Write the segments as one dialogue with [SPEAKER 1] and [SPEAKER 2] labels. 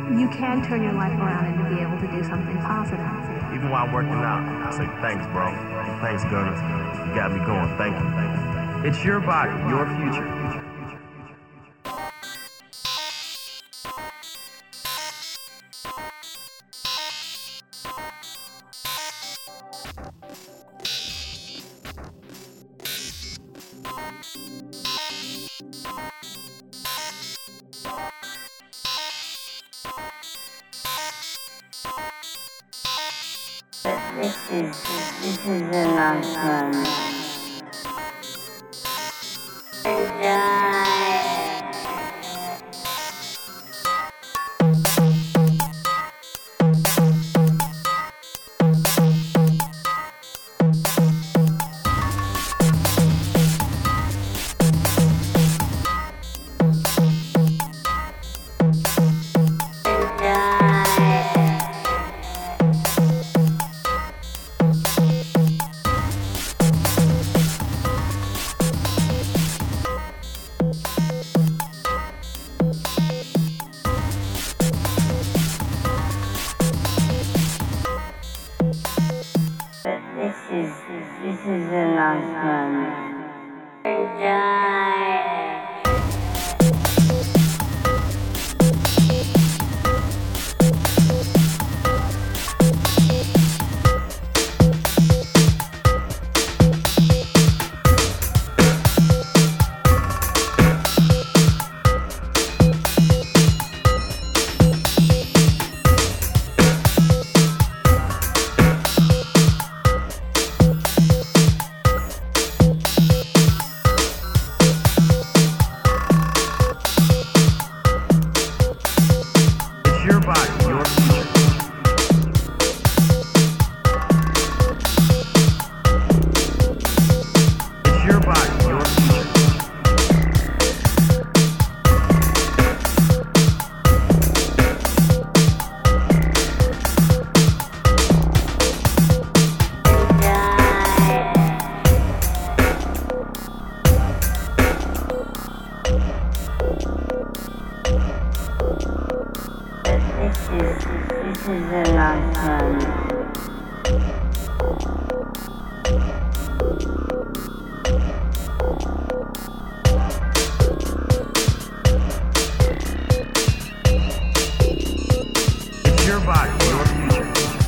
[SPEAKER 1] you can turn your life around and to be able to do something positive.
[SPEAKER 2] Even while working out, I say thanks, bro. Thanks, Gunner. You got me going. Thank you. It's your body, your future.
[SPEAKER 3] This is the last one. This is the last one. Enjoy. This is the last one.
[SPEAKER 2] It's your body, your future.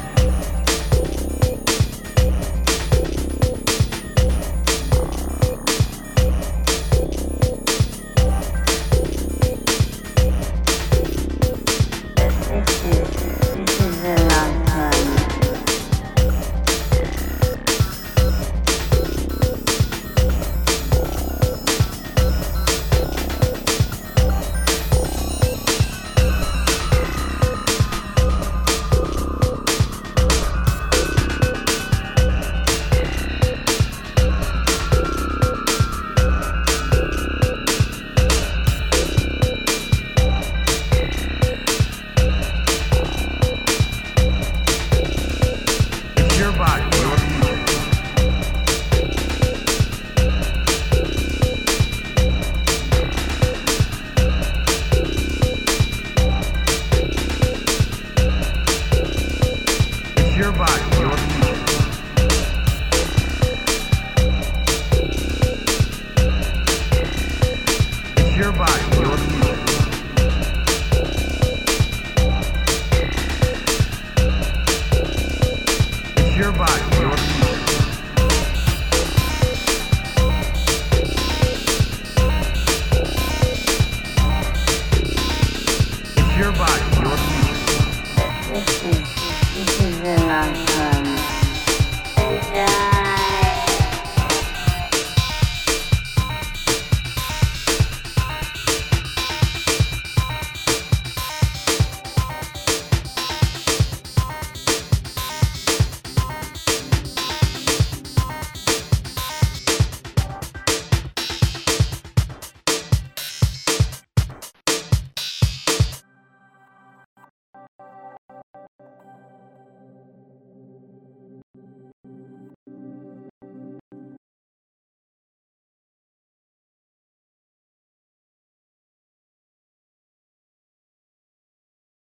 [SPEAKER 2] Your body, your future. It's your body, your future. It's your body, your future. It's your body, your future.
[SPEAKER 3] This is the last